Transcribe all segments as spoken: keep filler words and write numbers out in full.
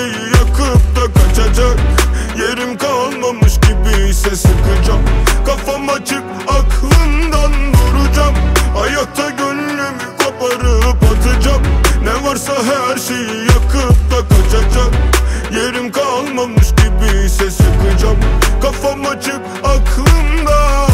şeyi yakıp da kaçacak. Yerim kalmamış gibi ise sıkacağım. Kafam açık, aklımdan duracağım. Hayatta gönlümü koparıp atacağım. Ne varsa her şeyi yakıp da kaçacak. Yerim kalmamış gibi ise sıkacağım. Kafam açık, aklımda.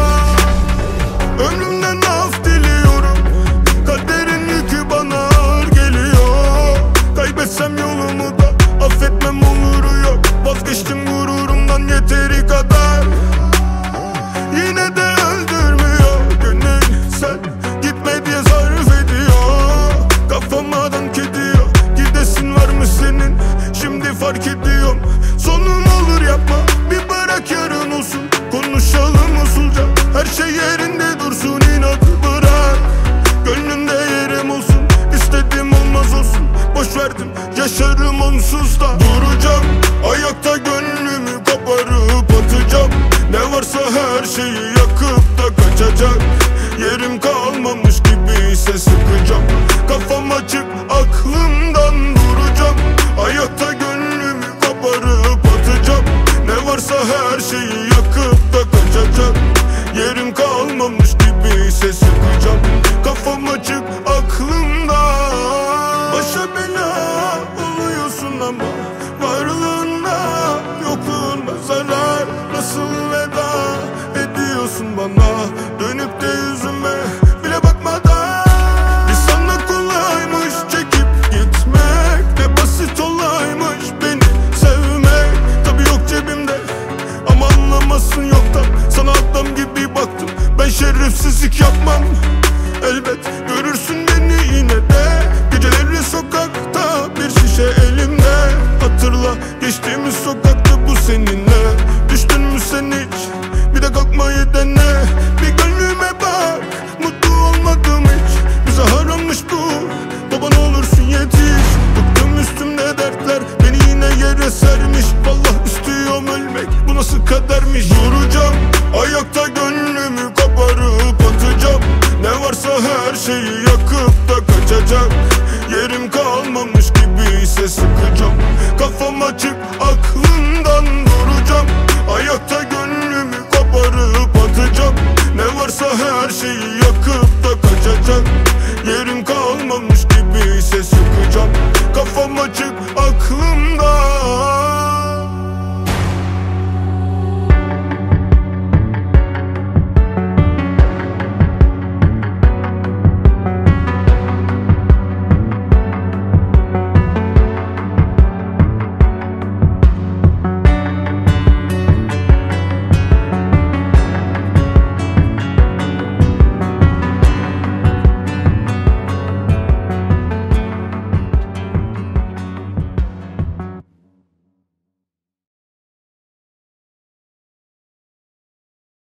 Ömrümden af diliyorum. Kaderin yükü bana ağır geliyor. Kaybetsem yolumu da affetmem oluru yok. Vazgeçtim gururumdan yeteri kadar. Yine de öldürmüyor gönül, sen gitme diye zarf ediyor. Kafama dank ediyor. Gidesin var mı senin? Şimdi fark ediyorum. Sonum olur yapma, bir bırak yarın olsun. Konuşalım usulca, her şey yerinde dursun. İnadı bırak, gönlümde yerim olsun. İstediğim olmaz olsun, boş verdim, yaşarım onsuz da. Duracağım, ayakta gönlümü koparıp atacağım. Ne varsa her şeyi yakıp da kaçacak. Yerim kalmamış gibi ise sıkacağım. Kafam açık, aklımdan duracağım. Ayakta gönlümü koparıp atacağım. Ne varsa her şeyi yakıp da kaçacak. Yerim kalmamış gibi ise sıkacağım. Kafam açık, aklımda. Başa bela oluyorsun ama varlığında yokluğunda zarar. Nasıl veda ediyorsun bana, dönüp de yüzüme bile bakmadan. Bir sana kolaymış çekip gitmek, ne basit olaymış beni sevmek. Tabi yok cebimde ama anlamasın yoktan. Sana adam gibi baktım, ben şerefsizlik yapmam. Elbet görürsün beni yine de. Geceleri sokakta bir şişe elimde. Hatırla geçtiğimiz sokak